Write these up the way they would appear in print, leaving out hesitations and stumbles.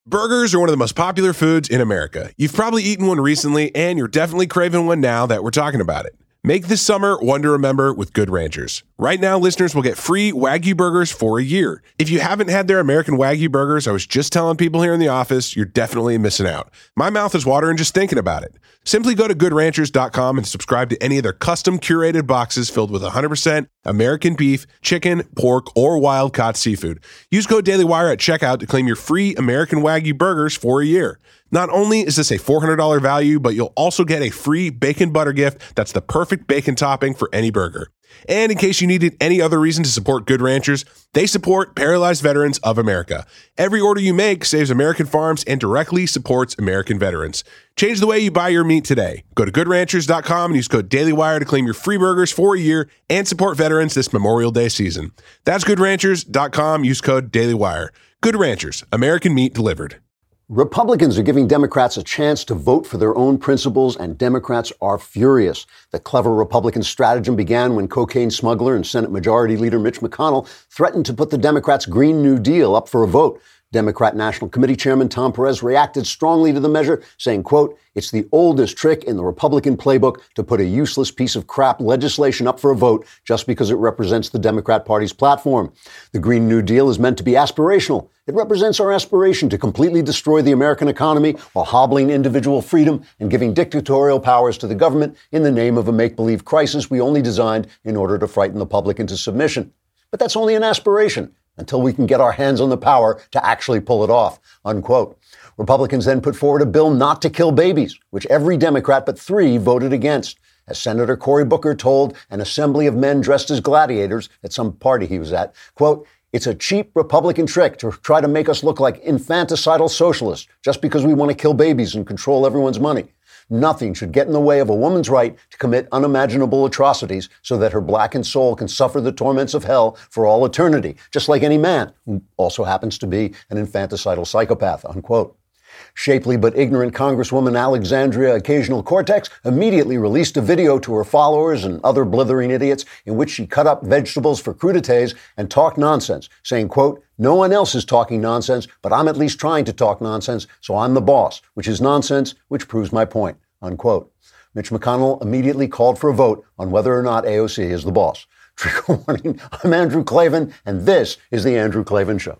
Burgers are one of the most popular foods in America. You've probably eaten one recently, and you're definitely craving one now that we're talking about it. Make this summer one to remember with Good Ranchers. Right now, listeners will get free Wagyu burgers for a year. If you haven't had their American Wagyu burgers, I was just telling people here in the office, you're definitely missing out. My mouth is watering just thinking about it. Simply go to goodranchers.com and subscribe to any of their custom curated boxes filled with 100% American beef, chicken, pork, or wild-caught seafood. Use code DailyWire at checkout to claim your free American Wagyu burgers for a year. Not only is this a $400 value, but you'll also get a free bacon butter gift that's the perfect bacon topping for any burger. And in case you needed any other reason to support Good Ranchers, they support Paralyzed Veterans of America. Every order you make saves American farms and directly supports American veterans. Change the way you buy your meat today. Go to goodranchers.com and use code DailyWire to claim your free burgers for a year and support veterans this Memorial Day season. That's goodranchers.com. Use code DailyWire. Good Ranchers, American meat delivered. Republicans are giving Democrats a chance to vote for their own principles, and Democrats are furious. The clever Republican stratagem began when cocaine smuggler and Senate Majority Leader Mitch McConnell threatened to put the Democrats' Green New Deal up for a vote. Democrat National Committee Chairman Tom Perez reacted strongly to the measure, saying, quote, "It's the oldest trick in the Republican playbook to put a useless piece of crap legislation up for a vote just because it represents the Democrat Party's platform. The Green New Deal is meant to be aspirational. It represents our aspiration to completely destroy the American economy while hobbling individual freedom and giving dictatorial powers to the government in the name of a make-believe crisis we only designed in order to frighten the public into submission. But that's only an aspiration until we can get our hands on the power to actually pull it off," unquote. Republicans then put forward a bill not to kill babies, which every Democrat but 3 voted against. As Senator Cory Booker told an assembly of men dressed as gladiators at some party he was at, quote, "It's a cheap Republican trick to try to make us look like infanticidal socialists just because we want to kill babies and control everyone's money. Nothing should get in the way of a woman's right to commit unimaginable atrocities so that her blackened soul can suffer the torments of hell for all eternity, just like any man who also happens to be an infanticidal psychopath," unquote. Shapely but ignorant Congresswoman Alexandria Ocasio-Cortez immediately released a video to her followers and other blithering idiots in which she cut up vegetables for crudités and talked nonsense, saying, quote, "No one else is talking nonsense, but I'm at least trying to talk nonsense, so I'm the boss, which is nonsense, which proves my point," unquote. Mitch McConnell immediately called for a vote on whether or not AOC is the boss. Trigger warning, I'm Andrew Klavan, and this is The Andrew Klavan Show.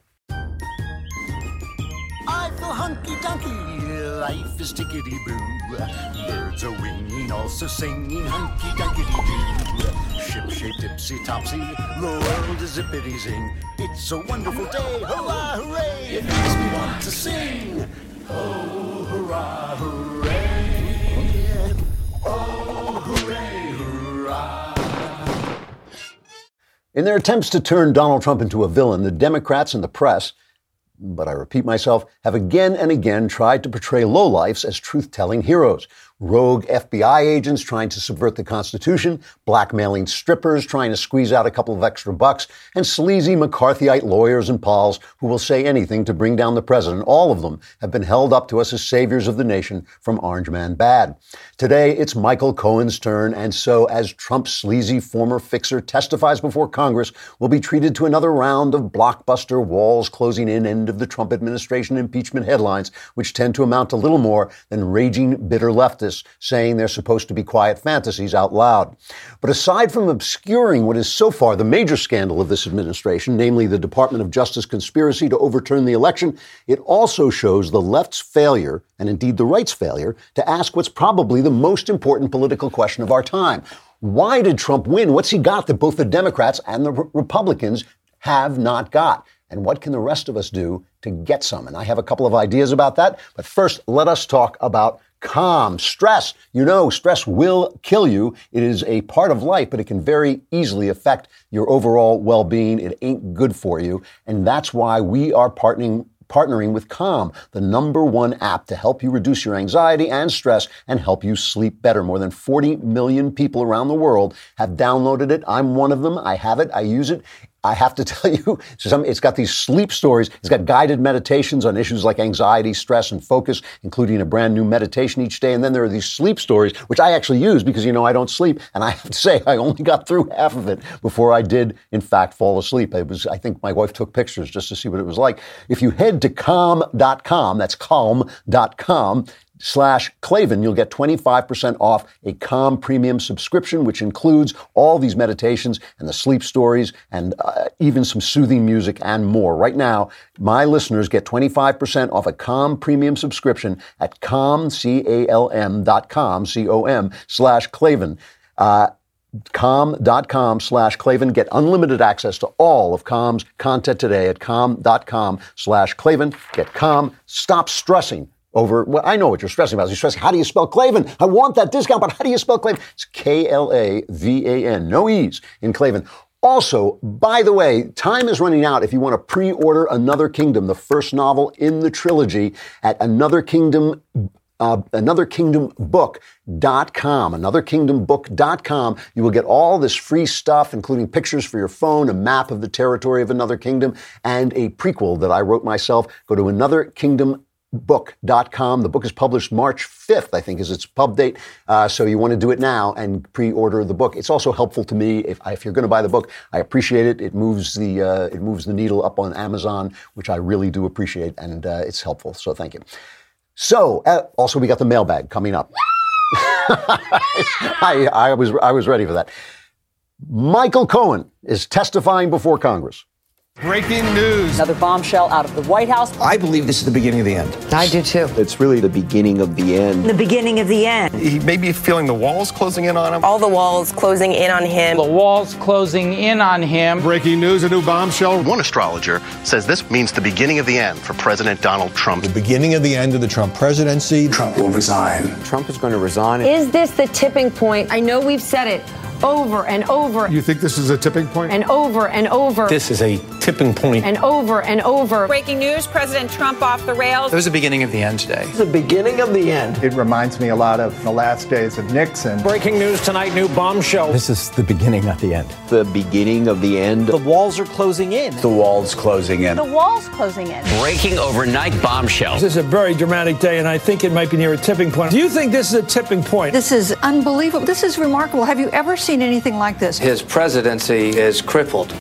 Life is tickety-boo. Birds are winging, also singing hunky-dunky-doo. Ship-shaped, tipsy-topsy, the world is zippity-zing. It's a wonderful day, hurrah, hooray! It makes me want to sing. Oh, hurrah, hooray! Oh, hooray, hurrah! In their attempts to turn Donald Trump into a villain, the Democrats and the press, but I repeat myself, have again and again tried to portray lowlifes as truth-telling heroes. Rogue FBI agents trying to subvert the Constitution, blackmailing strippers trying to squeeze out a couple of extra bucks, and sleazy McCarthyite lawyers and pals who will say anything to bring down the president. All of them have been held up to us as saviors of the nation from Orange Man Bad. Today, it's Michael Cohen's turn, and so as Trump's sleazy former fixer testifies before Congress, will be treated to another round of blockbuster walls closing in end of the Trump administration impeachment headlines, which tend to amount to little more than raging, bitter leftists saying they're supposed to be quiet fantasies out loud. But aside from obscuring what is so far the major scandal of this administration, namely the Department of Justice conspiracy to overturn the election, it also shows the left's failure, and indeed the right's failure, to ask what's probably the most important political question of our time. Why did Trump win? What's he got that both the Democrats and the Republicans have not got? And what can the rest of us do to get some? And I have a couple of ideas about that. But first, let us talk about calm. Stress. You know, stress will kill you. It is a part of life, but it can very easily affect your overall well-being. It ain't good for you. And that's why we are partnering with Calm, the #1 app to help you reduce your anxiety and stress and help you sleep better. More than 40 million people around the world have downloaded it. I'm one of them. I have it. I use it. I have to tell you, it's got these sleep stories. It's got guided meditations on issues like anxiety, stress, and focus, including a brand new meditation each day. And then there are these sleep stories, which I actually use because, I don't sleep. And I have to say, I only got through half of it before I did, in fact, fall asleep. I think my wife took pictures just to see what it was like. If you head to calm.com, that's calm.com/Klavan, you'll get 25% off a Calm Premium subscription, which includes all these meditations and the sleep stories and even some soothing music and more. Right now, my listeners get 25% off a Calm Premium subscription at calm.com, COM/Klavan. calm.com/Klavan. Get unlimited access to all of Calm's content today at calm.com/Klavan. Get Calm. Stop stressing over, well, I know what you're stressing about. You're stressing, how do you spell Klavan? I want that discount, but how do you spell Klavan? It's Klavan. No E's in Klavan. Also, by the way, time is running out if you want to pre-order Another Kingdom, the first novel in the trilogy, at anotherkingdombook.com. Anotherkingdombook.com. You will get all this free stuff, including pictures for your phone, a map of the territory of Another Kingdom, and a prequel that I wrote myself. Go to anotherkingdombook.com. The book is published March 5th, I think is its pub date. So you want to do it now and pre-order the book. It's also helpful to me if you're going to buy the book. I appreciate it. It moves the needle up on Amazon, which I really do appreciate, and it's helpful. So thank you. So also we got the mailbag coming up. I was ready for that. Michael Cohen is testifying before Congress. Breaking news. Another bombshell out of the White House. I believe this is the beginning of the end. I do too. It's really the beginning of the end. The beginning of the end. He may be feeling the walls closing in on him. All the walls closing in on him. The walls closing in on him. Breaking news, a new bombshell. One astrologer says this means the beginning of the end for President Donald Trump. The beginning of the end of the Trump presidency. Trump will resign. Trump is going to resign. Is this the tipping point? I know we've said it over and over. You think this is a tipping point? And over and over. This is a tipping point. And over and over. Breaking news, President Trump off the rails. It was the beginning of the end today. It's the beginning of the end. It reminds me a lot of the last days of Nixon. Breaking news tonight, new bombshell. This is the beginning of the end. The beginning of the end. The walls are closing in. The walls closing in. The walls closing in. Breaking overnight bombshell. This is a very dramatic day, and I think it might be near a tipping point. Do you think this is a tipping point? This is unbelievable. This is remarkable. Have you ever seen anything like this? His presidency is crippled.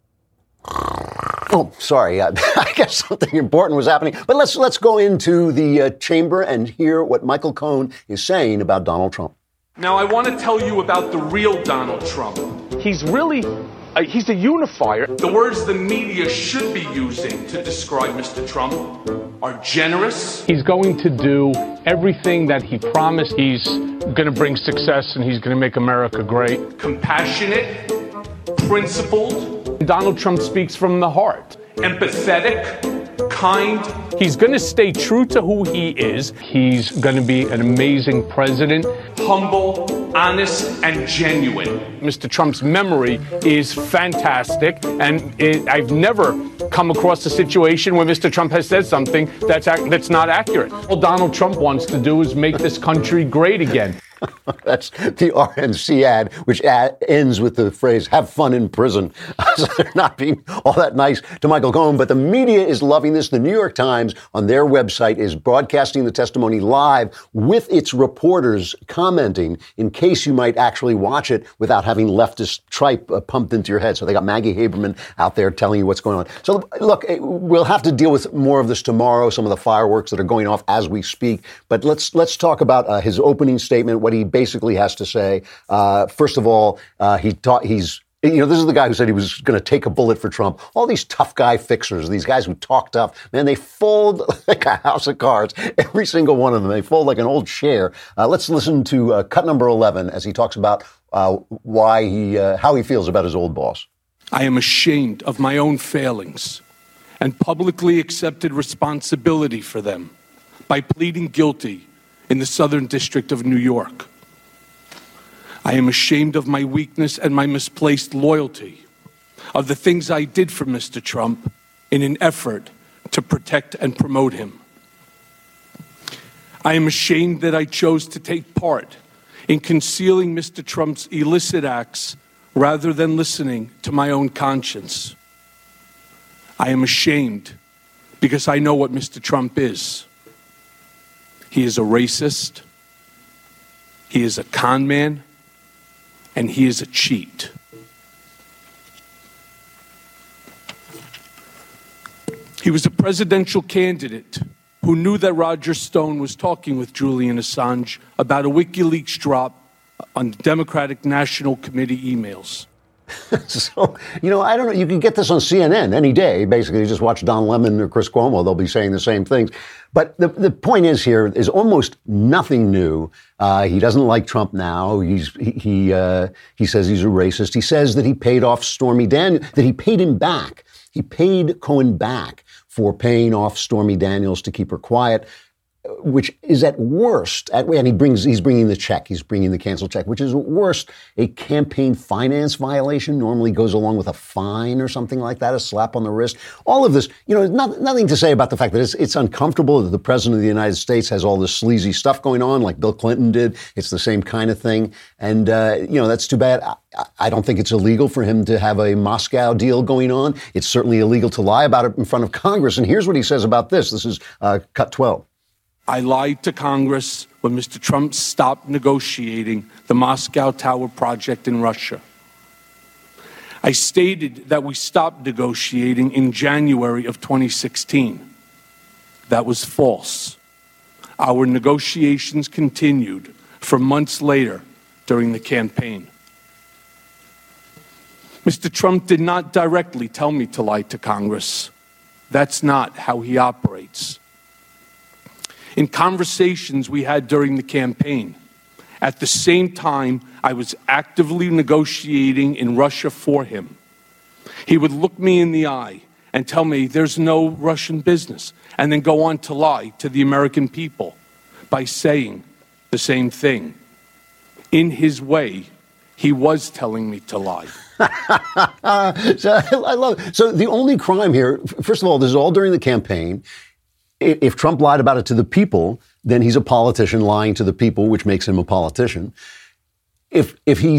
Oh, sorry. I guess something important was happening. But let's go into the chamber and hear what Michael Cohen is saying about Donald Trump. Now, I want to tell you about the real Donald Trump. He's really, he's a unifier. The words the media should be using to describe Mr. Trump are generous. He's going to do everything that he promised. He's going to bring success and he's going to make America great. Compassionate, principled. Donald Trump speaks from the heart. Empathetic, kind. He's going to stay true to who he is. He's going to be an amazing president. Humble, honest, and genuine. Mr. Trump's memory is fantastic, and I've never come across a situation where Mr. Trump has said something that's not accurate. All Donald Trump wants to do is make this country great again. That's the RNC ad, which ends with the phrase, have fun in prison. So they're not being all that nice to Michael Cohen, but the media is loving this. The New York Times on their website is broadcasting the testimony live with its reporters commenting in case you might actually watch it without having leftist tripe pumped into your head. So they got Maggie Haberman out there telling you what's going on. So look, we'll have to deal with more of this tomorrow, some of the fireworks that are going off as we speak. But let's talk about his opening statement, what he basically has to say. First of all, this is the guy who said he was going to take a bullet for Trump. All these tough guy fixers, these guys who talk tough, man, they fold like a house of cards. Every single one of them, they fold like an old chair. Let's listen to cut number 11 as he talks about how he feels about his old boss. I am ashamed of my own failings and publicly accepted responsibility for them by pleading guilty in the Southern District of New York. I am ashamed of my weakness and my misplaced loyalty, of the things I did for Mr. Trump in an effort to protect and promote him. I am ashamed that I chose to take part in concealing Mr. Trump's illicit acts rather than listening to my own conscience. I am ashamed because I know what Mr. Trump is. He is a racist, he is a con man, and he is a cheat. He was a presidential candidate who knew that Roger Stone was talking with Julian Assange about a WikiLeaks drop on the Democratic National Committee emails. So, I don't know. You can get this on CNN any day. Basically, you just watch Don Lemon or Chris Cuomo. They'll be saying the same things. But the point is here is almost nothing new. He doesn't like Trump now. He says he's a racist. He says that he paid off Stormy Daniels, that he paid him back. He paid Cohen back for paying off Stormy Daniels to keep her quiet, which is at worst, and he's bringing the check, he's bringing the canceled check, which is at worst a campaign finance violation, normally goes along with a fine or something like that, a slap on the wrist. All of this, nothing to say about the fact that it's uncomfortable that the president of the United States has all this sleazy stuff going on like Bill Clinton did. It's the same kind of thing. And, that's too bad. I don't think it's illegal for him to have a Moscow deal going on. It's certainly illegal to lie about it in front of Congress. And here's what he says about this. This is cut 12. I lied to Congress when Mr. Trump stopped negotiating the Moscow Tower project in Russia. I stated that we stopped negotiating in January of 2016. That was false. Our negotiations continued for months later during the campaign. Mr. Trump did not directly tell me to lie to Congress. That's not how he operates. In conversations we had during the campaign, at the same time I was actively negotiating in Russia for him, he would look me in the eye and tell me there's no Russian business, and then go on to lie to the American people by saying the same thing. In his way, he was telling me to lie. So I love it. So the only crime here, first of all, this is all during the campaign. If Trump lied about it to the people, then he's a politician lying to the people, which makes him a politician. If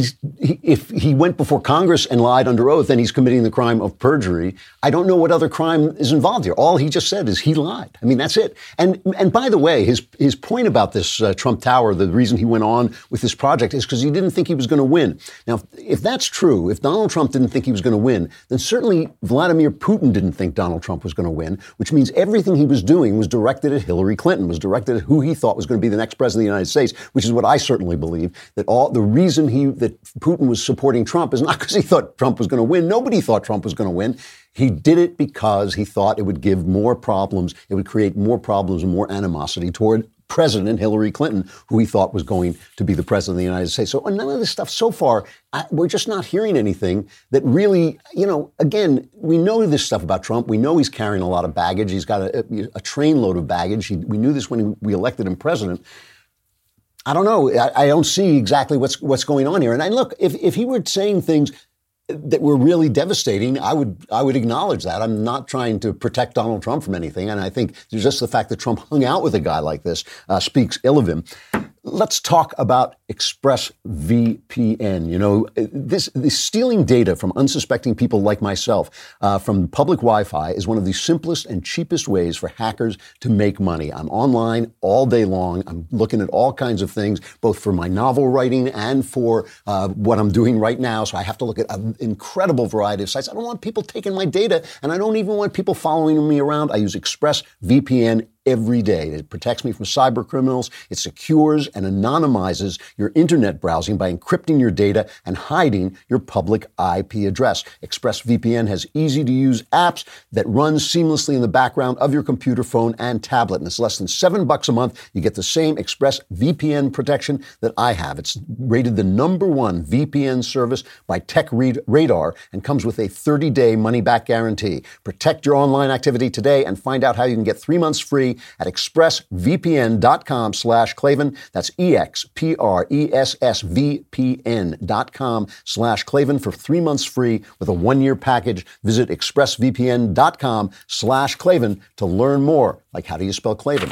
he went before Congress and lied under oath, then he's committing the crime of perjury. I don't know what other crime is involved here. All he just said is he lied. I mean, that's it. And by the way, his point about this Trump Tower, the reason he went on with this project is because he didn't think he was going to win. Now, if that's true, if Donald Trump didn't think he was going to win, then certainly Vladimir Putin didn't think Donald Trump was going to win, which means everything he was doing was directed at Hillary Clinton, was directed at who he thought was going to be the next president of the United States, which is what I certainly believe, that the reason that Putin was supporting Trump is not because he thought Trump was going to win. Nobody thought Trump was going to win. He did it because he thought it would give more problems. It would create more problems and more animosity toward President Hillary Clinton, who he thought was going to be the president of the United States. So none of this stuff so far, we're just not hearing anything that really, again, we know this stuff about Trump. We know he's carrying a lot of baggage. He's got a trainload of baggage. We knew this when we elected him president. I don't know. I don't see exactly what's going on here. And look, if he were saying things that were really devastating, I would acknowledge that. I'm not trying to protect Donald Trump from anything. And I think just the fact that Trump hung out with a guy like this speaks ill of him. Let's talk about ExpressVPN. This stealing data from unsuspecting people like myself from public Wi-Fi is one of the simplest and cheapest ways for hackers to make money. I'm online all day long. I'm looking at all kinds of things, both for my novel writing and for what I'm doing right now. So I have to look at an incredible variety of sites. I don't want people taking my data, and I don't even want people following me around. I use ExpressVPN every day. It protects me from cyber criminals. It secures and anonymizes your internet browsing by encrypting your data and hiding your public IP address. ExpressVPN has easy-to-use apps that run seamlessly in the background of your computer, phone, and tablet. And it's less than $7 a month. You get the same ExpressVPN protection that I have. It's rated the #1 VPN service by TechRadar and comes with a 30-day money-back guarantee. Protect your online activity today and find out how you can get 3 months free free at expressvpn.com/Klavan. That's expressvpn.com/Klavan for 3 months free with a 1-year package. Visit expressvpn.com/Klavan to learn more. Like, how do you spell Klavan?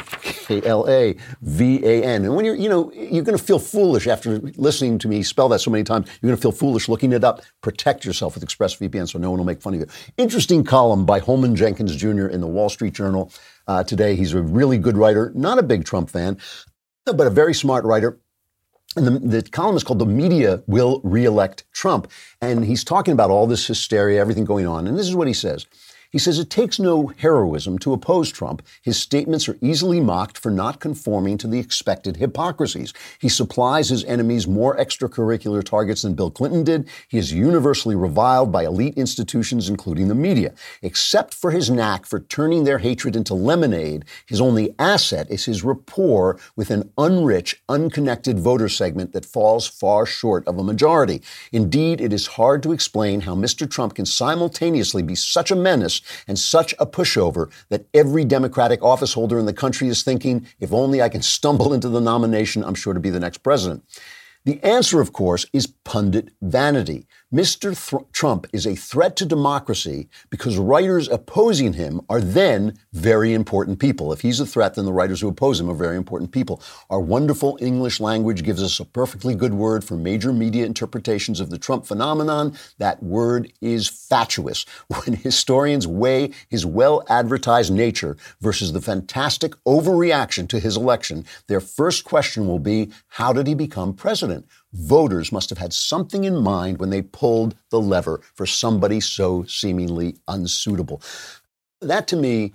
Klavan. And when you're going to feel foolish after listening to me spell that so many times. You're going to feel foolish looking it up. Protect yourself with ExpressVPN so no one will make fun of you. Interesting column by Holman Jenkins Jr. in the Wall Street Journal today. He's a really good writer, not a big Trump fan, but a very smart writer. And the column is called "The Media Will Reelect Trump." And he's talking about all this hysteria, everything going on. And this is what he says. He says, it takes no heroism to oppose Trump. His statements are easily mocked for not conforming to the expected hypocrisies. He supplies his enemies more extracurricular targets than Bill Clinton did. He is universally reviled by elite institutions, including the media. Except for his knack for turning their hatred into lemonade, his only asset is his rapport with an unrich, unconnected voter segment that falls far short of a majority. Indeed, it is hard to explain how Mr. Trump can simultaneously be such a menace and such a pushover that every Democratic office holder in the country is thinking, if only I can stumble into the nomination, I'm sure to be the next president. The answer, of course, is pundit vanity. Mr. Trump is a threat to democracy because writers opposing him are then very important people. If he's a threat, then the writers who oppose him are very important people. Our wonderful English language gives us a perfectly good word for major media interpretations of the Trump phenomenon. That word is fatuous. When historians weigh his well-advertised nature versus the fantastic overreaction to his election, their first question will be, how did he become president? Voters must have had something in mind when they pulled the lever for somebody so seemingly unsuitable. That, to me,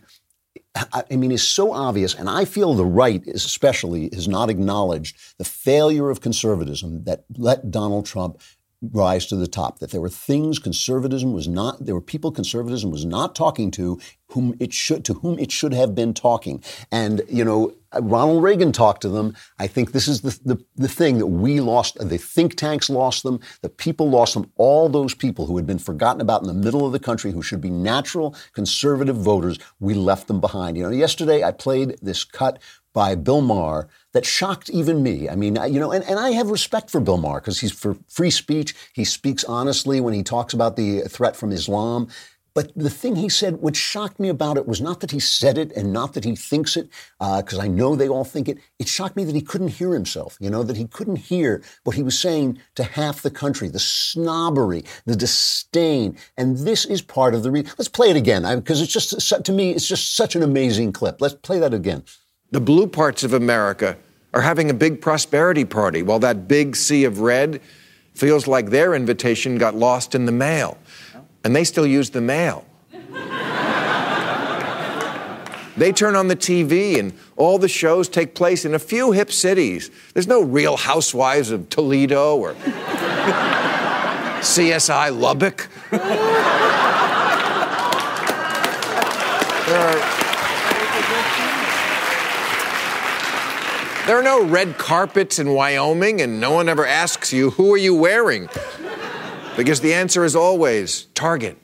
is so obvious, and I feel the right especially has not acknowledged the failure of conservatism that let Donald Trump rise to the top, that there were things there were people conservatism was not talking to whom it should have been talking. And, Ronald Reagan talked to them. I think this is the thing that we lost. The think tanks lost them. The people lost them. All those people who had been forgotten about in the middle of the country, who should be natural conservative voters, we left them behind. Yesterday I played this cut by Bill Maher that shocked even me. And I have respect for Bill Maher because he's for free speech. He speaks honestly when he talks about the threat from Islam. But the thing he said, what shocked me about it was not that he said it and not that he thinks it, because I know they all think it. It shocked me that he couldn't hear himself, that he couldn't hear what he was saying to half the country, the snobbery, the disdain. And this is part of the reason. Let's play it again, because it's just, to me, it's just such an amazing clip. Let's play that again. The blue parts of America are having a big prosperity party, while that big sea of red feels like their invitation got lost in the mail. And they still use the mail. They turn on the TV and all the shows take place in a few hip cities. There's no Real Housewives of Toledo or CSI Lubbock. There are no red carpets in Wyoming, and no one ever asks you, who are you wearing? Because the answer is always Target.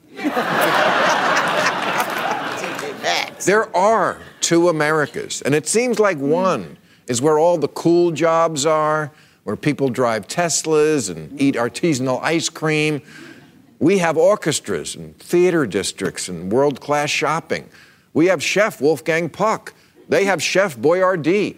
There are two Americas, and it seems like one is where all the cool jobs are, where people drive Teslas and eat artisanal ice cream. We have orchestras and theater districts and world-class shopping. We have Chef Wolfgang Puck. They have Chef Boyardee.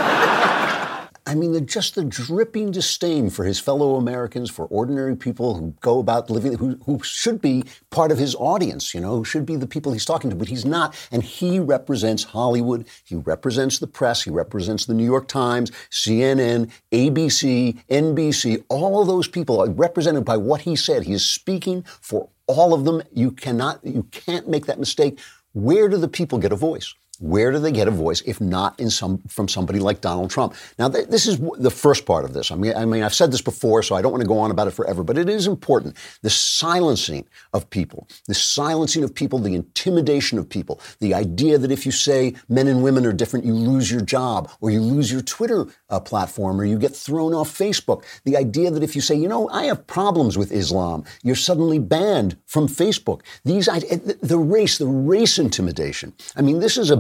Just the dripping disdain for his fellow Americans, for ordinary people who go about living, who should be part of his audience, who should be the people he's talking to, but he's not. And he represents Hollywood. He represents the press. He represents the New York Times, CNN, ABC, NBC. All of those people are represented by what he said. He is speaking for all of them. You can't make that mistake. Where do the people get a voice? Where do they get a voice if not from somebody like Donald Trump? Now, this is the first part of this. I've said this before, so I don't want to go on about it forever, but it is important. The silencing of people, the intimidation of people, the idea that if you say men and women are different, you lose your job, or you lose your Twitter platform, or you get thrown off Facebook. The idea that if you say, I have problems with Islam, you're suddenly banned from Facebook. The race intimidation. This is a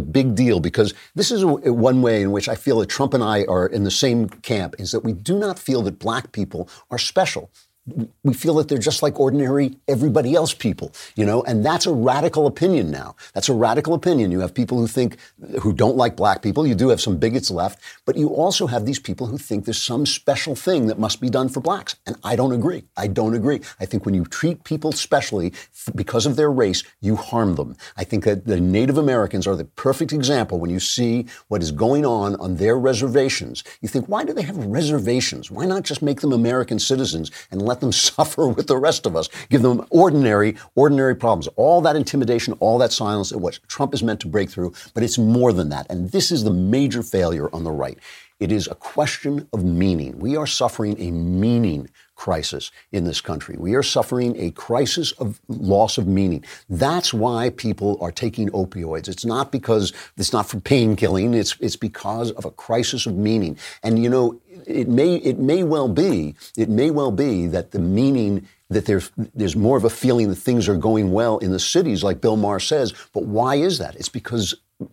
big deal because this is one way in which I feel that Trump and I are in the same camp, is that we do not feel that black people are special. We feel that they're just like ordinary everybody else people, and that's a radical opinion now. That's a radical opinion. You have people who don't like black people. You do have some bigots left, but you also have these people who think there's some special thing that must be done for blacks. And I don't agree. I think when you treat people specially because of their race, you harm them. I think that the Native Americans are the perfect example. When you see what is going on their reservations, you think, why do they have reservations? Why not just make them American citizens and let them suffer with the rest of us, give them ordinary problems. All that intimidation, all that silence, what Trump is meant to break through, but it's more than that. And this is the major failure on the right. It is a question of meaning. We are suffering a meaning crisis in this country. We are suffering a crisis of loss of meaning. That's why people are taking opioids. It's not for pain killing. It's because of a crisis of meaning. And it may well be that the meaning, that there's more of a feeling that things are going well in the cities, like Bill Maher says. But why is that? It's because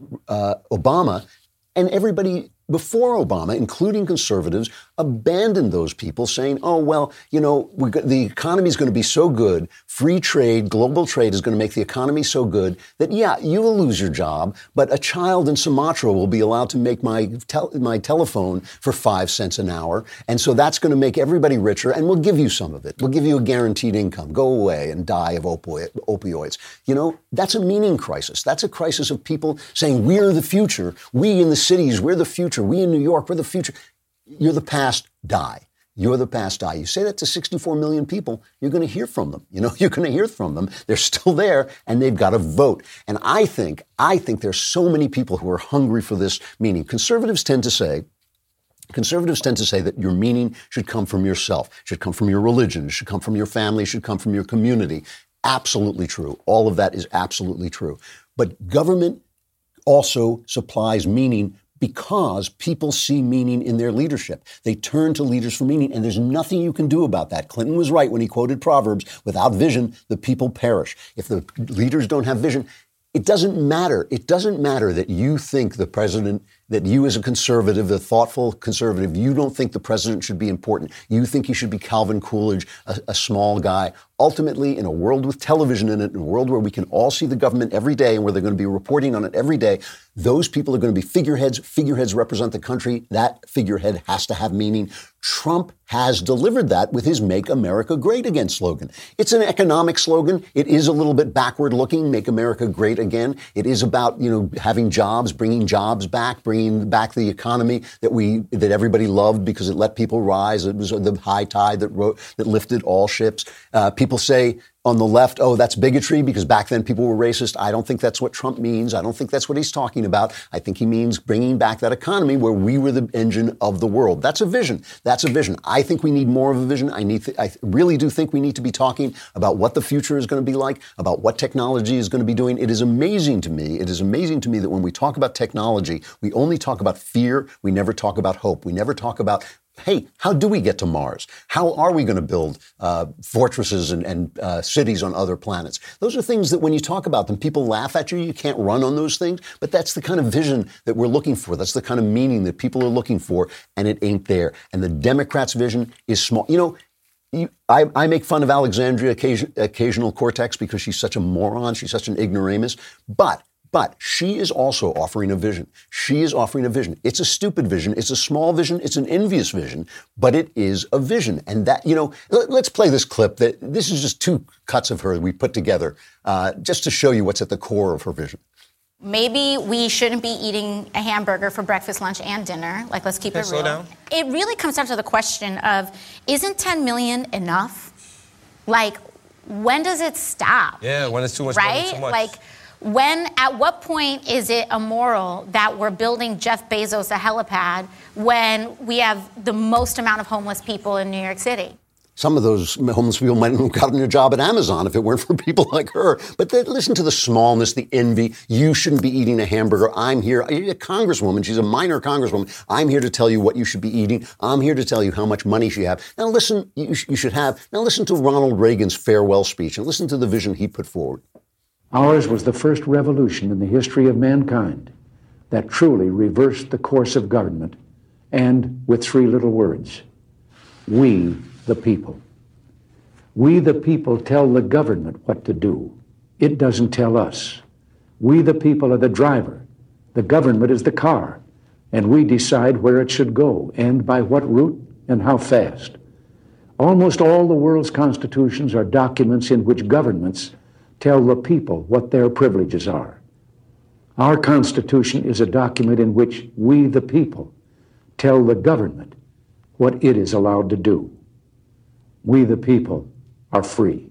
Obama and everybody before Obama, including conservatives, abandoned those people, saying, oh, well, the economy is going to be so good, free trade, global trade is going to make the economy so good that, yeah, you will lose your job, but a child in Sumatra will be allowed to make my telephone for 5 cents an hour, and so that's going to make everybody richer, and we'll give you some of it. We'll give you a guaranteed income. Go away and die of opioids. That's a meaning crisis. That's a crisis of people saying, we're the future. We in the cities, we're the future. We in New York, we're the future. You're the past, die. You're the past, die. You say that to 64 million people, you're going to hear from them. You're going to hear from them. They're still there, and they've got to vote. And I think there's so many people who are hungry for this meaning. Conservatives tend to say that your meaning should come from yourself, should come from your religion, should come from your family, should come from your community. Absolutely true. All of that is absolutely true. But government also supplies meaning because people see meaning in their leadership. They turn to leaders for meaning, and there's nothing you can do about that. Clinton was right when he quoted Proverbs, without vision, the people perish. If the leaders don't have vision, it doesn't matter. It doesn't matter that you think the president, that you as a conservative, a thoughtful conservative, you don't think the president should be important. You think he should be Calvin Coolidge, a small guy. Ultimately, in a world with television in it, in a world where we can all see the government every day and where they're going to be reporting on it every day, those people are going to be figureheads. Figureheads represent the country. That figurehead has to have meaning. Trump has delivered that with his Make America Great Again slogan. It's an economic slogan. It is a little bit backward looking, Make America Great Again. It is about, having jobs, bringing jobs back, bringing back the economy that everybody loved because it let people rise. It was the high tide that lifted all ships. People say on the left, oh, that's bigotry because back then people were racist. I don't think that's what Trump means. I don't think that's what he's talking about. I think he means bringing back that economy where we were the engine of the world. That's a vision. That's a vision. I think we need more of a vision. I really do think we need to be talking about what the future is going to be like, about what technology is going to be doing. It is amazing to me. It is amazing to me that when we talk about technology, we only talk about fear. We never talk about hope. We never talk about, hey, how do we get to Mars? How are we going to build fortresses and cities on other planets? Those are things that when you talk about them, people laugh at you. You can't run on those things. But that's the kind of vision that we're looking for. That's the kind of meaning that people are looking for, and it ain't there. And the Democrats' vision is small. I make fun of Alexandria Ocasio-Cortez because she's such a moron. She's such an ignoramus. But she is also offering a vision. She is offering a vision. It's a stupid vision. It's a small vision. It's an envious vision, but it is a vision. And that, let's play this clip. This is just 2 cuts of her we put together just to show you what's at the core of her vision. Maybe we shouldn't be eating a hamburger for breakfast, lunch, and dinner. Let's keep it real. Slow down. It really comes down to the question of, isn't 10 million enough? When does it stop? Yeah, when it's too much right? money, too much. At what point is it immoral that we're building Jeff Bezos a helipad when we have the most amount of homeless people in New York City? Some of those homeless people might have gotten a job at Amazon if it weren't for people like her. But listen to the smallness, the envy. You shouldn't be eating a hamburger. I'm here. You're a congresswoman. She's a minor congresswoman. I'm here to tell you what you should be eating. I'm here to tell you how much money you have. Now listen, you should have. Now listen to Ronald Reagan's farewell speech and listen to the vision he put forward. Ours was the first revolution in the history of mankind. that truly reversed the course of government, and with three little words: we the people. We the people tell the government what to do. It doesn't tell us. We the people are the driver. The government is the car, and we decide where it should go and by what route and how fast. Almost all the world's constitutions are documents in which governments tell the people what their privileges are. Our Constitution is a document in which we, the people, tell the government what it is allowed to do. We, the people, are free.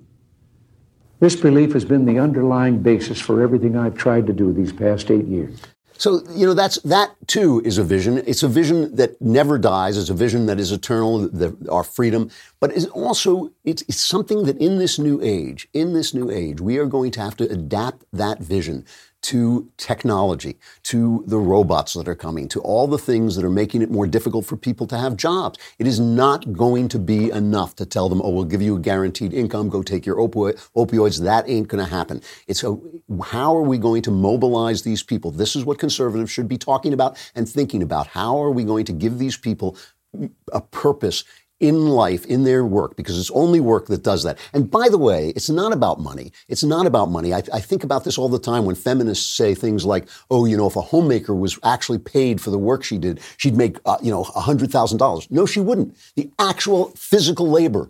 This belief has been the underlying basis for everything I've tried to do these past 8 years. So, that too is a vision. It's a vision that never dies. It's a vision that is eternal, our freedom. But it's something that in this new age, we are going to have to adapt that vision to technology, to the robots that are coming, to all the things that are making it more difficult for people to have jobs. It is not going to be enough to tell them, oh, we'll give you a guaranteed income, go take your opioids. That ain't going to happen. How are we going to mobilize these people? This is what conservatives should be talking about and thinking about. How are we going to give these people a purpose in life, in their work, because it's only work that does that. And by the way, it's not about money. It's not about money. I think about this all the time when feminists say things like, oh, if a homemaker was actually paid for the work she did, she'd make, $100,000. No, she wouldn't. The actual physical labor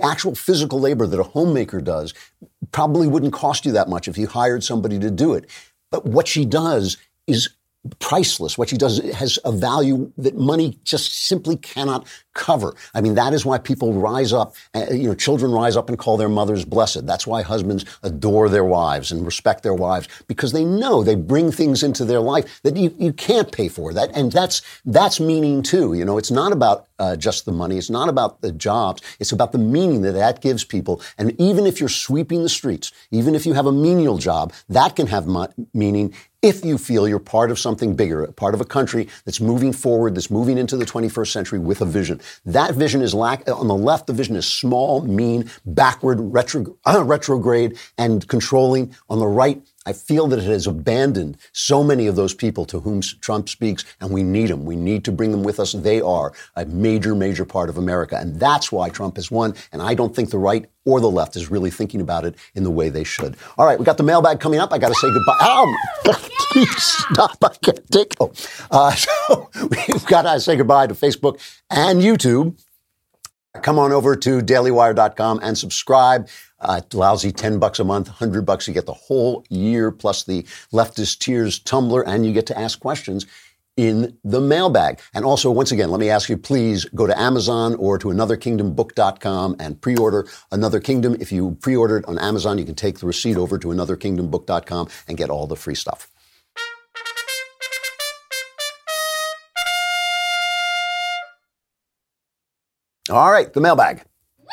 that a homemaker does probably wouldn't cost you that much if you hired somebody to do it. But what she does is priceless. What she does has a value that money just simply cannot cover. I mean, that is why people rise up, children rise up and call their mothers blessed. That's why husbands adore their wives and respect their wives, because they know they bring things into their life that you can't pay for. That, and that's meaning too. It's not about just the money. It's not about the jobs. It's about the meaning that gives people. And even if you're sweeping the streets, even if you have a menial job, that can have meaning if you feel you're part of something bigger, part of a country that's moving forward, that's moving into the 21st century with a vision. That vision is on the left, the vision is small, mean, backward, retrograde, and controlling. On the right, I feel that it has abandoned so many of those people to whom Trump speaks, and we need them. We need to bring them with us. They are a major, major part of America, and that's why Trump has won, and I don't think the right or the left is really thinking about it in the way they should. All right, we got the mailbag coming up. I got to say goodbye. Stop. I can't take it. So we've got to say goodbye to Facebook and YouTube. Come on over to dailywire.com and subscribe. Lousy $10 a month, $100 you get the whole year, plus the Leftist Tears tumbler, and you get to ask questions in the mailbag. And also, once again, let me ask you, please go to Amazon or to anotherkingdombook.com and pre-order Another Kingdom. If you pre-order it on Amazon, you can take the receipt over to anotherkingdombook.com and get all the free stuff. All right, the mailbag.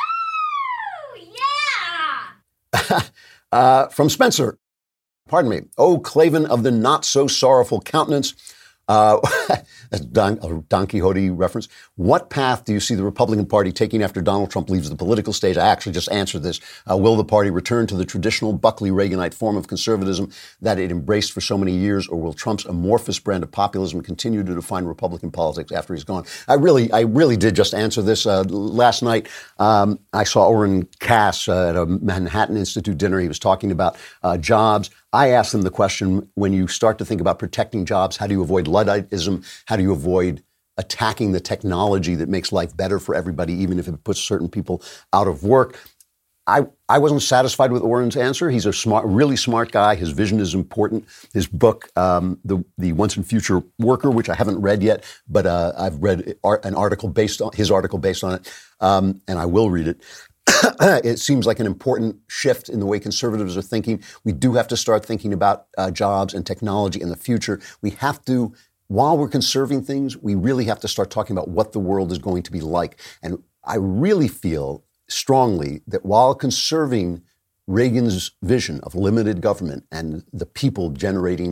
From Spencer. Pardon me. Oh, Klavan of the not-so-sorrowful countenance. That's a Don Quixote reference. What path do you see the Republican Party taking after Donald Trump leaves the political stage? I actually just answered this. Will the party return to the traditional Buckley-Reaganite form of conservatism that it embraced for so many years, or will Trump's amorphous brand of populism continue to define Republican politics after he's gone? I really did just answer this. Last night, I saw Orrin Cass at a Manhattan Institute dinner. He was talking about jobs. I asked him the question, when you start to think about protecting jobs, how do you avoid Ludditism? How do you avoid attacking the technology that makes life better for everybody, even if it puts certain people out of work? I wasn't satisfied with Orrin's answer. He's a really smart guy. His vision is important. His book, the Once and Future Worker, which I haven't read yet, but I've read an article based on it, and I will read it. It seems like an important shift in the way conservatives are thinking. We do have to start thinking about jobs and technology in the future. We have to, while we're conserving things, we really have to start talking about what the world is going to be like. And I really feel strongly that while conserving Reagan's vision of limited government and the people generating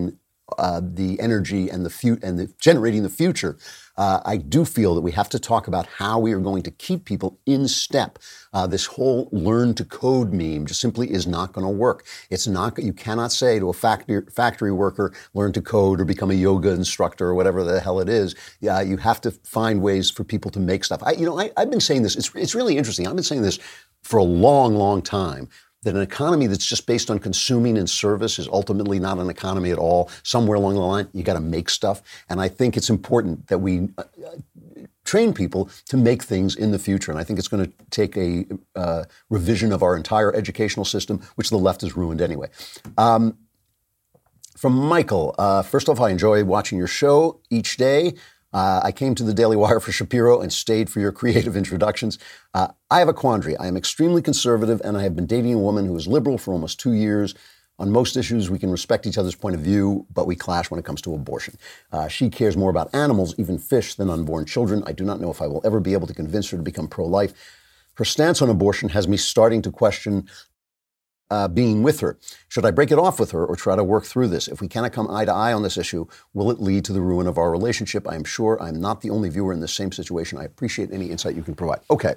the energy and the generating the future, I do feel that we have to talk about how we are going to keep people in step. This whole learn to code meme just simply is not going to work. It's not. You cannot say to a factory worker, learn to code or become a yoga instructor or whatever the hell it is. You have to find ways for people to make stuff. I've been saying this. It's really interesting. I've been saying this for a long, long time, that an economy that's just based on consuming and service is ultimately not an economy at all. Somewhere along the line, you got to make stuff. And I think it's important that we train people to make things in the future. And I think it's going to take a revision of our entire educational system, which the left has ruined anyway. From Michael, first off, I enjoy watching your show each day. I came to the Daily Wire for Shapiro and stayed for your creative introductions. I have a quandary. I am extremely conservative, and I have been dating a woman who is liberal for almost 2 years. On most issues, we can respect each other's point of view, but we clash when it comes to abortion. She cares more about animals, even fish, than unborn children. I do not know if I will ever be able to convince her to become pro-life. Her stance on abortion has me starting to question being with her. Should I break it off with her or try to work through this? If we cannot come eye to eye on this issue, will it lead to the ruin of our relationship? I am sure I'm not the only viewer in the same situation. I appreciate any insight you can provide. Okay.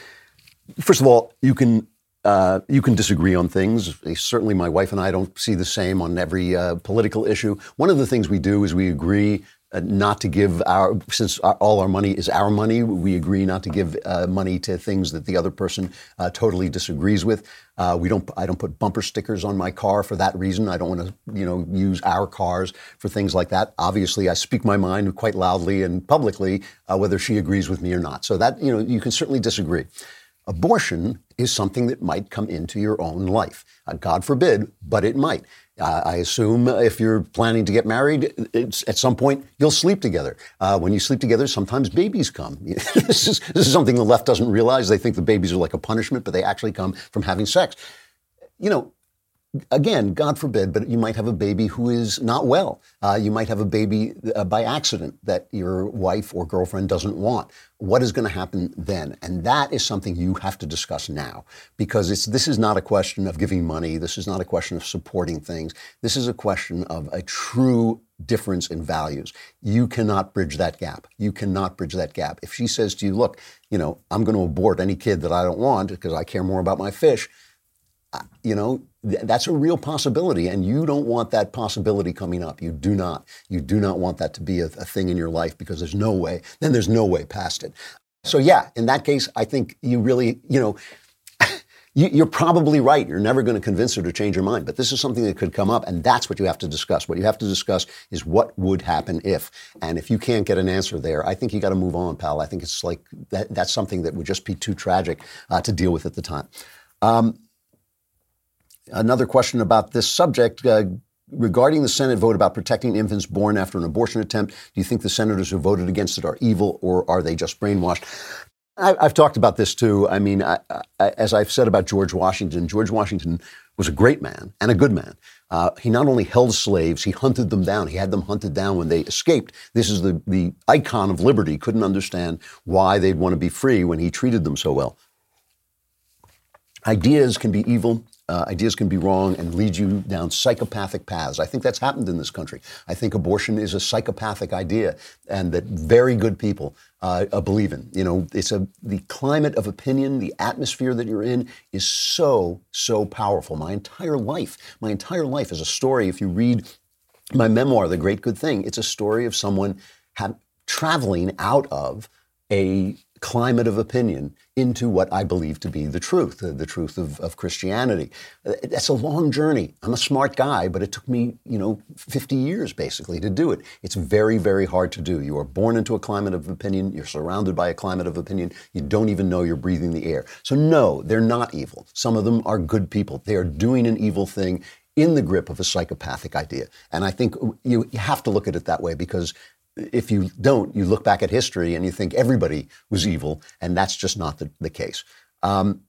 First of all, you can disagree on things. Certainly my wife and I don't see the same on every political issue. One of the things we do is we agree not to give since all our money is our money, we agree not to give money to things that the other person totally disagrees with. I don't put bumper stickers on my car for that reason. I don't want to, use our cars for things like that. Obviously, I speak my mind quite loudly and publicly, whether she agrees with me or not. So that, you can certainly disagree. Abortion is something that might come into your own life. God forbid, but it might. I assume if you're planning to get married, at some point you'll sleep together. When you sleep together, sometimes babies come. This is something the left doesn't realize. They think the babies are like a punishment, but they actually come from having sex. Again, God forbid, but you might have a baby who is not well. You might have a baby by accident that your wife or girlfriend doesn't want. What is going to happen then? And that is something you have to discuss now, because this is not a question of giving money. This is not a question of supporting things. This is a question of a true difference in values. You cannot bridge that gap. You cannot bridge that gap. If she says to you, look, I'm going to abort any kid that I don't want because I care more about my fish, that's a real possibility, and you don't want that possibility coming up. You do not. You do not want that to be a thing in your life, because there's no way past it. So yeah, in that case, I think you really, you're probably right. You're never going to convince her to change her mind, but this is something that could come up, and that's what you have to discuss. What you have to discuss is what would happen if, and if you can't get an answer there, I think you got to move on, pal. I think it's like that's something that would just be too tragic to deal with at the time. Another question about this subject, regarding the Senate vote about protecting infants born after an abortion attempt, do you think the senators who voted against it are evil, or are they just brainwashed? I've talked about this too. I mean, as I've said about George Washington was a great man and a good man. He not only held slaves, he hunted them down. He had them hunted down when they escaped. This is the icon of liberty. Couldn't understand why they'd want to be free when he treated them so well. Ideas can be evil. Ideas can be wrong and lead you down psychopathic paths. I think that's happened in this country. I think abortion is a psychopathic idea, and that very good people believe in. It's the climate of opinion, the atmosphere that you're in is so, so powerful. My entire life is a story. If you read my memoir, The Great Good Thing, it's a story of someone traveling out of a climate of opinion into what I believe to be the truth of Christianity. That's a long journey. I'm a smart guy, but it took me, 50 years basically to do it. It's very, very hard to do. You are born into a climate of opinion. You're surrounded by a climate of opinion. You don't even know you're breathing the air. So no, they're not evil. Some of them are good people. They are doing an evil thing in the grip of a psychopathic idea. And I think you have to look at it that way, because if you don't, you look back at history and you think everybody was evil, and that's just not the case. From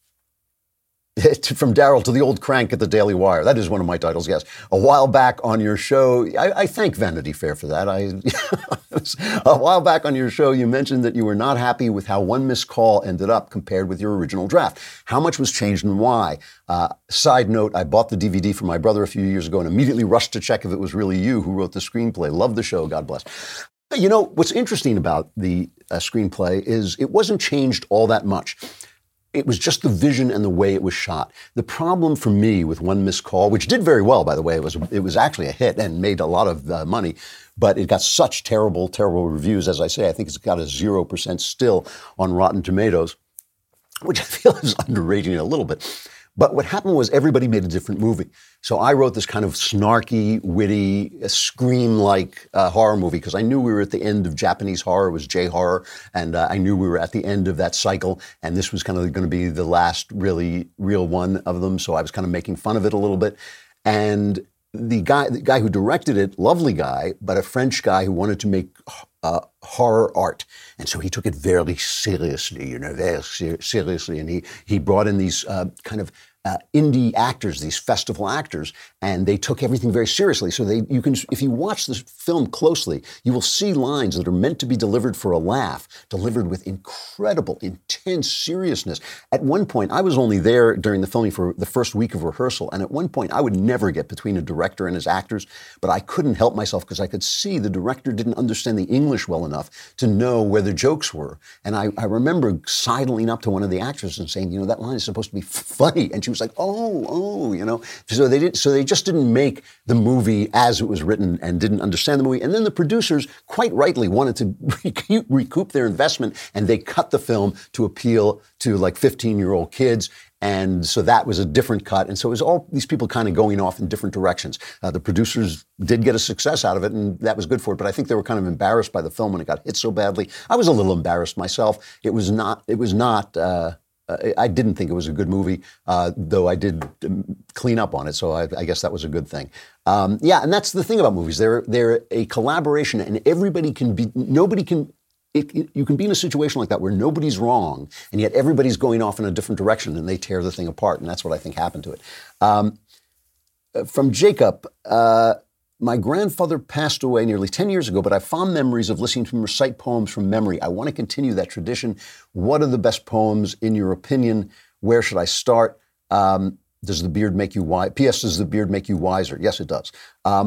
Daryl to the old crank at the Daily Wire. That is one of my titles, yes. A while back on your show, I thank Vanity Fair for that. A while back on your show, you mentioned that you were not happy with how One Missed Call ended up compared with your original draft. How much was changed and why? Side note, I bought the DVD for my brother a few years ago and immediately rushed to check if it was really you who wrote the screenplay. Love the show. God bless. You know, what's interesting about the screenplay is it wasn't changed all that much. It was just the vision and the way it was shot. The problem for me with One Missed Call, which did very well, by the way, it was actually a hit and made a lot of money, but it got such terrible, terrible reviews. As I say, I think it's got a 0% still on Rotten Tomatoes, which I feel is underrating it a little bit. But what happened was everybody made a different movie. So I wrote this kind of snarky, witty, Scream-like horror movie because I knew we were at the end of Japanese horror. It was J-horror. And I knew we were at the end of that cycle. And this was kind of going to be the last really real one of them. So I was kind of making fun of it a little bit. And the guy who directed it, lovely guy, but a French guy who wanted to make horror art. And so he took it very seriously, very seriously. And he brought in these kind of indie actors, these festival actors, and they took everything very seriously. So you can, if you watch this film closely, you will see lines that are meant to be delivered for a laugh, delivered with incredible, intense seriousness. At one point, I was only there during the filming for the first week of rehearsal, and at one point, I would never get between a director and his actors, but I couldn't help myself because I could see the director didn't understand the English well enough to know where the jokes were. And I remember sidling up to one of the actors and saying, that line is supposed to be funny. And she was like, oh. So they just didn't make the movie as it was written and didn't understand the movie. And then the producers, quite rightly, wanted to recoup their investment, and they cut the film to appeal to like 15-year-old kids. And so that was a different cut. And so it was all these people kind of going off in different directions. The producers did get a success out of it, and that was good for it. But I think they were kind of embarrassed by the film when it got hit so badly. I was a little embarrassed myself. It was not. I didn't think it was a good movie, though I did clean up on it. So I guess that was a good thing. And that's the thing about movies. They're a collaboration, and everybody can be. Nobody can. You can be in a situation like that where nobody's wrong, and yet everybody's going off in a different direction, and they tear the thing apart. And that's what I think happened to it. From Jacob, my grandfather passed away nearly 10 years ago, but I have fond memories of listening to him recite poems from memory. I want to continue that tradition. What are the best poems, in your opinion? Where should I start? Does the beard make you wise? P.S. Does the beard make you wiser? Yes, it does.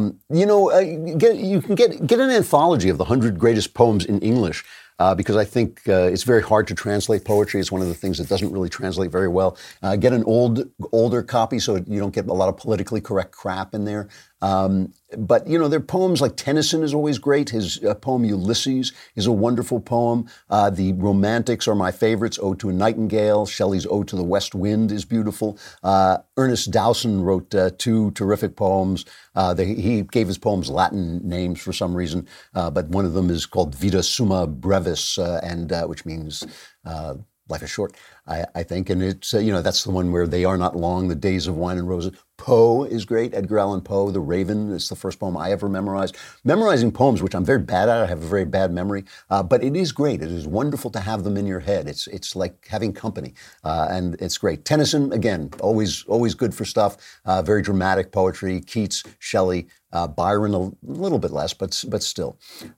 You can get an anthology of the 100 greatest poems in English, because I think it's very hard to translate poetry. It's one of the things that doesn't really translate very well. Get an older copy so you don't get a lot of politically correct crap in there. But, their poems like Tennyson is always great. His poem Ulysses is a wonderful poem. The Romantics are my favorites. Ode to a Nightingale. Shelley's Ode to the West Wind is beautiful. Ernest Dowson wrote 2 terrific poems. He gave his poems Latin names for some reason, but one of them is called Vita Summa Brevis, which means life is short, I think. And it's, that's the one where they are not long, the days of wine and roses. Poe is great. Edgar Allan Poe, The Raven, is the first poem I ever memorized. Memorizing poems, which I'm very bad at, I have a very bad memory, but it is great. It is wonderful to have them in your head. It's like having company, and it's great. Tennyson, again, always good for stuff. Very dramatic poetry. Keats, Shelley, Byron, a little bit less, but still.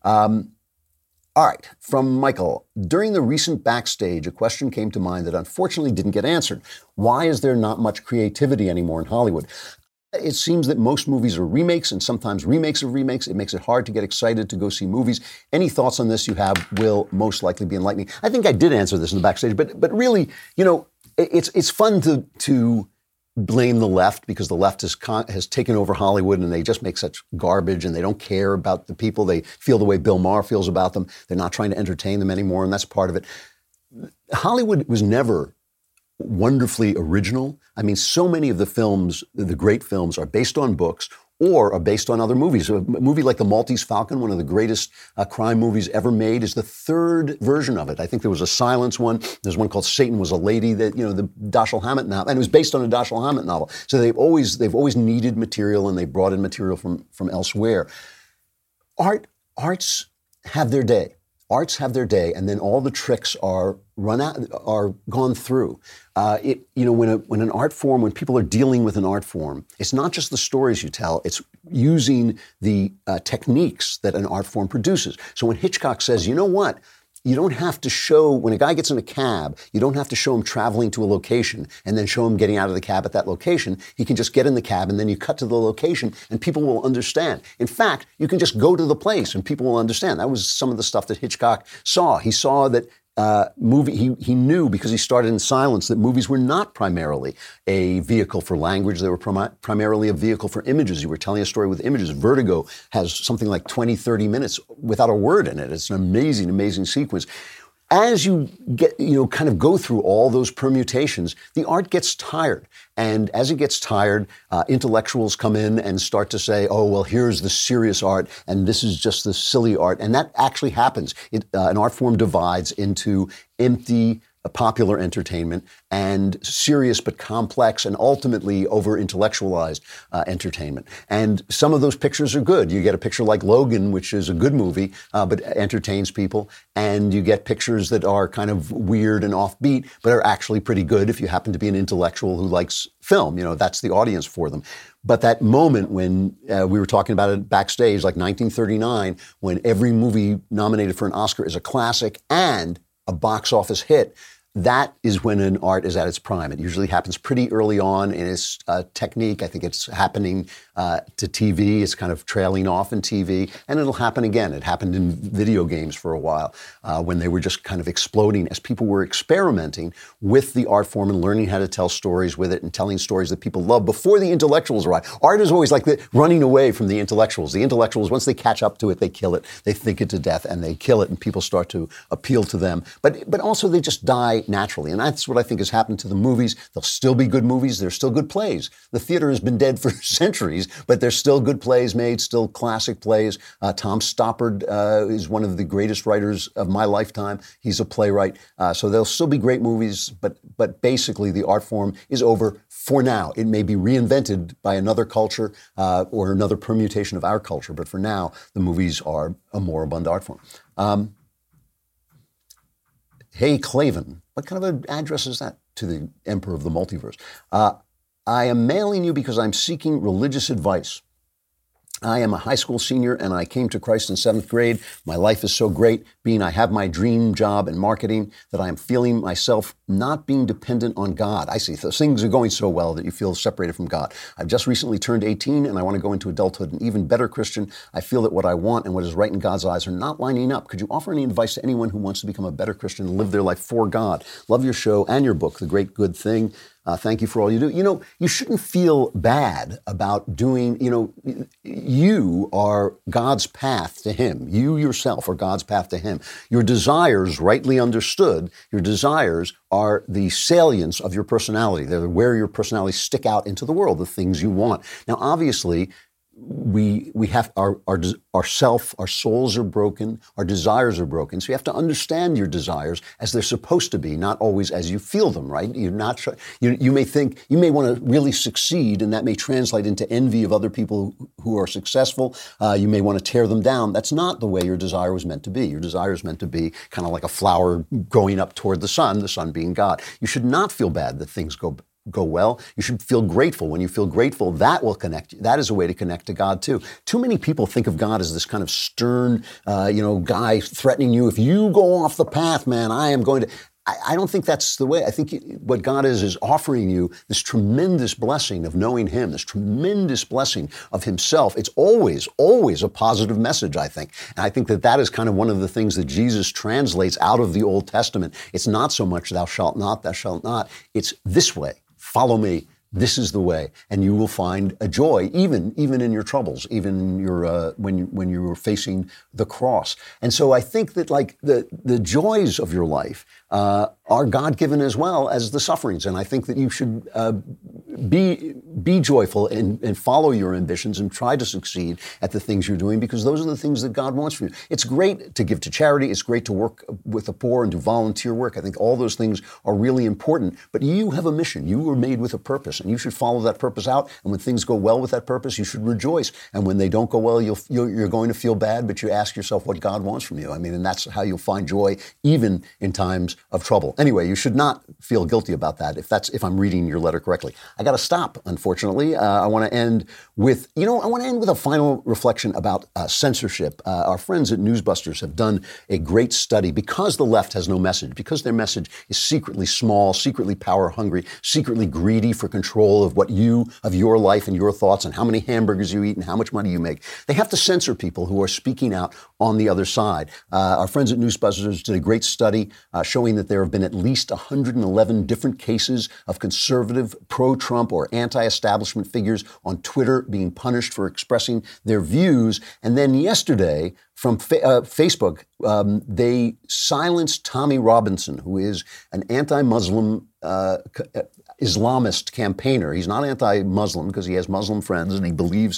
All right, from Michael. During the recent Backstage, a question came to mind that unfortunately didn't get answered. Why is there not much creativity anymore in Hollywood? It seems that most movies are remakes, and sometimes remakes of remakes. It makes it hard to get excited to go see movies. Any thoughts on this you have will most likely be enlightening. I think I did answer this in the Backstage, but really, it's fun to blame the left because the left has taken over Hollywood and they just make such garbage and they don't care about the people. They feel the way Bill Maher feels about them. They're not trying to entertain them anymore, and that's part of it. Hollywood was never wonderfully original. I mean, so many of the films, the great films, are based on books or are based on other movies. A movie like The Maltese Falcon, one of the greatest crime movies ever made, is the 3rd version of it. I think there was a Silence one. There's one called Satan Was a Lady, that the Dashiell Hammett novel, and it was based on a Dashiell Hammett novel. So they've always needed material, and they brought in material from elsewhere. Arts have their day. Arts have their day, and then all the tricks are gone through. When people are dealing with an art form, it's not just the stories you tell, it's using the techniques that an art form produces. So when Hitchcock says, you know what? You don't have to show, when a guy gets in a cab, you don't have to show him traveling to a location and then show him getting out of the cab at that location. He can just get in the cab and then you cut to the location and people will understand. In fact, you can just go to the place and people will understand. That was some of the stuff that Hitchcock saw. He saw that he knew, because he started in silence, that movies were not primarily a vehicle for language. They were primarily a vehicle for images. You were telling a story with images. Vertigo has something like 20, 30 minutes without a word in it. It's an amazing, amazing sequence. As you get, kind of go through all those permutations, the art gets tired. And as it gets tired, intellectuals come in and start to say, oh, well, here's the serious art, and this is just the silly art. And that actually happens. An art form divides into empty, popular entertainment and serious but complex and ultimately over-intellectualized entertainment. And some of those pictures are good. You get a picture like Logan, which is a good movie, but entertains people. And you get pictures that are kind of weird and offbeat, but are actually pretty good if you happen to be an intellectual who likes film. That's the audience for them. But that moment when we were talking about it backstage, like 1939, when every movie nominated for an Oscar is a classic and a box office hit, that is when an art is at its prime. It usually happens pretty early on in its technique. I think it's happening to TV. It's kind of trailing off in TV, and it'll happen again. It happened in video games for a while when they were just kind of exploding as people were experimenting with the art form and learning how to tell stories with it and telling stories that people love before the intellectuals arrive. Art is always like running away from the intellectuals. The intellectuals, once they catch up to it, they kill it. They think it to death, and they kill it, and people start to appeal to them. But also they just die naturally. And that's what I think has happened to the movies. There'll still be good movies. There's still good plays. The theater has been dead for centuries, but there's still good plays made, still classic plays. Tom Stoppard is one of the greatest writers of my lifetime. He's a playwright. So there'll still be great movies, but basically the art form is over for now. It may be reinvented by another culture or another permutation of our culture, but for now, the movies are a moribund art form. Hey, Klavan, what kind of an address is that to the Emperor of the Multiverse? I am mailing you because I'm seeking religious advice. I am a high school senior and I came to Christ in 7th grade. My life is so great, being I have my dream job in marketing, that I am feeling myself not being dependent on God. I see things are going so well that you feel separated from God. I've just recently turned 18 and I want to go into adulthood an even better Christian. I feel that what I want and what is right in God's eyes are not lining up. Could you offer any advice to anyone who wants to become a better Christian and live their life for God? Love your show and your book, The Great Good Thing. Thank you for all you do. You shouldn't feel bad about doing, you are God's path to Him. You yourself are God's path to Him. Your desires, rightly understood, your desires are the salience of your personality. They're where your personality stick out into the world, the things you want. Now, obviously, we have our souls are broken, our desires are broken. So you have to understand your desires as they're supposed to be, not always as you feel them, right? You're not, you may think, you may want to really succeed, and that may translate into envy of other people who are successful. You may want to tear them down. That's not the way your desire was meant to be. Your desire is meant to be kind of like a flower growing up toward the sun being God. You should not feel bad that things go well. You should feel grateful. When you feel grateful, that will connect you. That is a way to connect to God too. Too many people think of God as this kind of stern, guy threatening you. If you go off the path, man, I am going to... I don't think that's the way. I think what God is offering you this tremendous blessing of knowing Him, this tremendous blessing of Himself. It's always, always a positive message, I think. And I think that is kind of one of the things that Jesus translates out of the Old Testament. It's not so much thou shalt not, thou shalt not. It's this way. Follow me. This is the way, and you will find a joy, even in your troubles, even in your when you're facing the cross. And so I think that like the joys of your life are God-given as well as the sufferings. And I think that you should be be joyful and follow your ambitions and try to succeed at the things you're doing, because those are the things that God wants from you. It's great to give to charity. It's great to work with the poor and do volunteer work. I think all those things are really important. But you have a mission. You were made with a purpose, and you should follow that purpose out. And when things go well with that purpose, you should rejoice. And when they don't go well, you're going to feel bad, but you ask yourself what God wants from you. I mean, and that's how you'll find joy even in times of trouble. Anyway, you should not feel guilty about that if I'm reading your letter correctly. I got to stop, unfortunately. I want to end with a final reflection about censorship. Our friends at Newsbusters have done a great study because the left has no message, because their message is secretly small, secretly power hungry, secretly greedy for control of your life and your thoughts and how many hamburgers you eat and how much money you make. They have to censor people who are speaking out on the other side. Our friends at Newsbusters did a great study showing that there have been at least 111 different cases of conservative, pro-Trump or anti-establishment figures on Twitter being punished for expressing their views. And then yesterday, from Facebook, they silenced Tommy Robinson, who is an anti-Muslim Islamist campaigner. He's not anti-Muslim because he has Muslim friends and he believes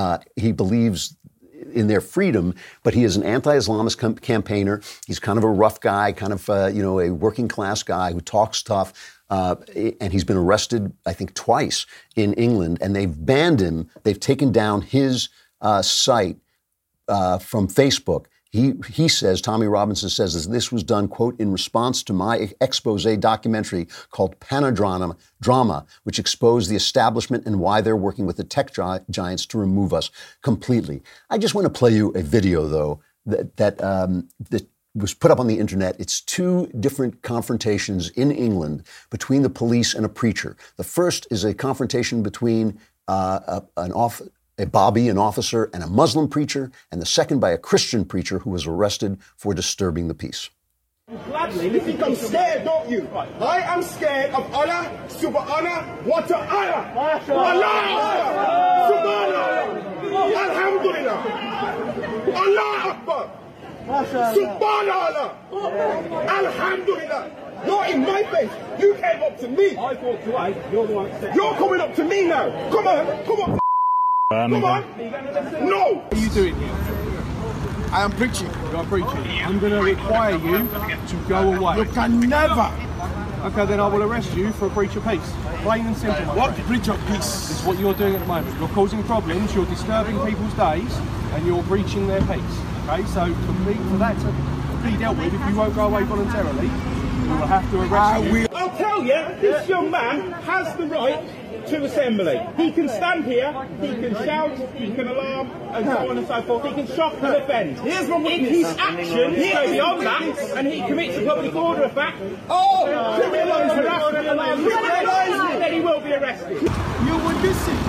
in their freedom, but he is an anti-Islamist campaigner. He's kind of a rough guy, kind of a working class guy who talks tough. And he's been arrested, I think, twice in England, and they've banned him. They've taken down his site from Facebook. He says, Tommy Robinson says that this was done, quote, in response to my expose documentary called Panadrama, which exposed the establishment and why they're working with the tech giants to remove us completely. I just want to play you a video, though, that was put up on the internet. It's two different confrontations in England between the police and a preacher. The first is a confrontation between a Bobby, an officer, and a Muslim preacher, and the second by a Christian preacher who was arrested for disturbing the peace. Gladly, you think I'm scared, don't you? I am scared of Allah, subhanahu wa ta'ala. Allah, subhanallah, alhamdulillah, Allah Akbar, subhanallah, alhamdulillah. You're in my face. You came up to me. I thought you're the one. You're coming up to me now. Come on. Come on! No! What are you doing here? I am preaching. You're preaching. I'm going to require you to go away. You can never. Okay, then I will arrest you for a breach of peace. Plain and simple. What breach of peace? It's what you're doing at the moment. You're causing problems, you're disturbing people's days, and you're breaching their peace. Okay, so for that to be dealt with, if you won't go away voluntarily, we will have to arrest you. I'll tell you, this young man has the right to assembly. He can stand here, he can shout, he can alarm, and so on and so forth. He can shock and offend. Here's my witness. If his actions go beyond that, and he commits a public order offence, criminalised harassment, alarm, then he will be arrested. You will listen.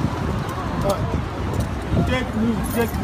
Take me.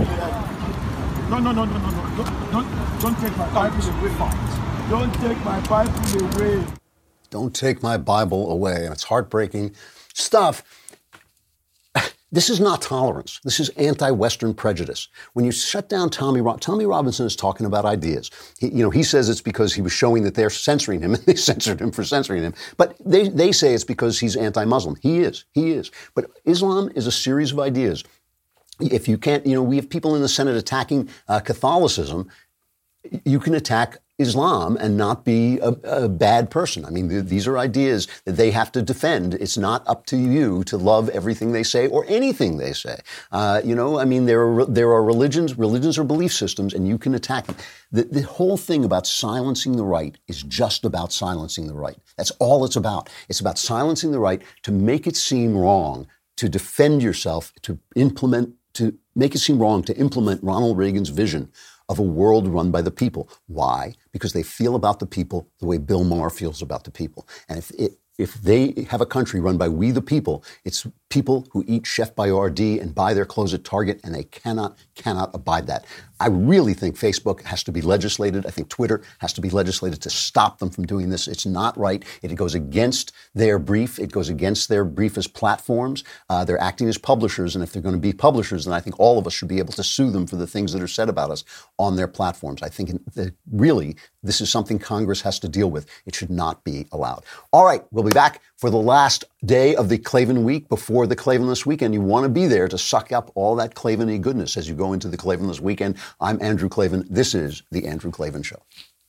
No. Don't take my Bible away. Don't take my Bible away. Don't take my Bible away. And it's heartbreaking stuff. This is not tolerance. This is anti-Western prejudice. When you shut down Tommy Robinson is talking about ideas. He says it's because he was showing that they're censoring him, and they censored him for censoring him. But they say it's because he's anti-Muslim. He is. But Islam is a series of ideas. If you can't, we have people in the Senate attacking Catholicism. You can attack Islam and not be a bad person. I mean, these are ideas that they have to defend. It's not up to you to love everything they say or anything they say. There are religions are belief systems, and you can attack them. The whole thing about silencing the right is just about silencing the right. That's all it's about. It's about silencing the right to make it seem wrong, to defend yourself, to make it seem wrong to implement Ronald Reagan's vision of a world run by the people. Why? Because they feel about the people the way Bill Maher feels about the people. And if they have a country run by we the people, it's people who eat Chef Boyardee and buy their clothes at Target, and they cannot abide that. I really think Facebook has to be legislated. I think Twitter has to be legislated to stop them from doing this. It's not right. It goes against their brief. It goes against their brief as platforms. They're acting as publishers, and if they're going to be publishers, then I think all of us should be able to sue them for the things that are said about us on their platforms. I think really this is something Congress has to deal with. It should not be allowed. All right, we'll be back for the last day of the Klavan week before for the Klavanless Weekend. You want to be there to suck up all that Klavan-y goodness as you go into the Klavanless Weekend. I'm Andrew Klavan. This is The Andrew Klavan Show.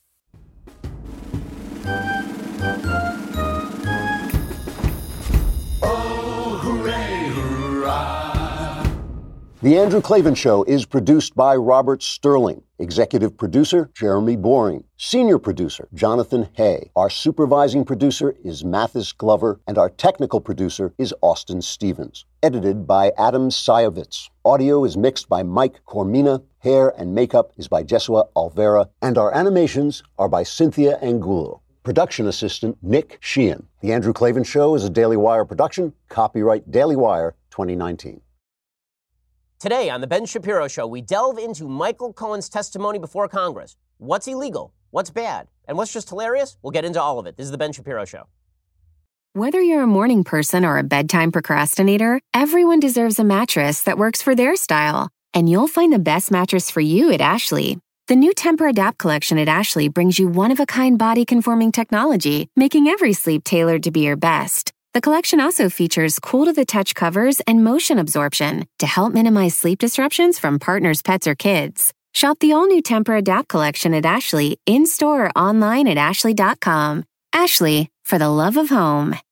Oh, hooray, hurrah. The Andrew Klavan Show is produced by Robert Sterling. Executive producer, Jeremy Boring. Senior producer, Jonathan Hay. Our supervising producer is Mathis Glover, and our technical producer is Austin Stevens. Edited by Adam Sayevitz. Audio is mixed by Mike Cormina. Hair and makeup is by Jesua Alvera. And our animations are by Cynthia Angulo. Production assistant, Nick Sheehan. The Andrew Klavan Show is a Daily Wire production. Copyright Daily Wire 2019. Today on The Ben Shapiro Show, we delve into Michael Cohen's testimony before Congress. What's illegal? What's bad? And what's just hilarious? We'll get into all of it. This is The Ben Shapiro Show. Whether you're a morning person or a bedtime procrastinator, everyone deserves a mattress that works for their style. And you'll find the best mattress for you at Ashley. The new Temper-Adapt collection at Ashley brings you one-of-a-kind body-conforming technology, making every sleep tailored to be your best. The collection also features cool-to-the-touch covers and motion absorption to help minimize sleep disruptions from partners, pets, or kids. Shop the all-new Temper-Adapt collection at Ashley, in-store or online at ashley.com. Ashley, for the love of home.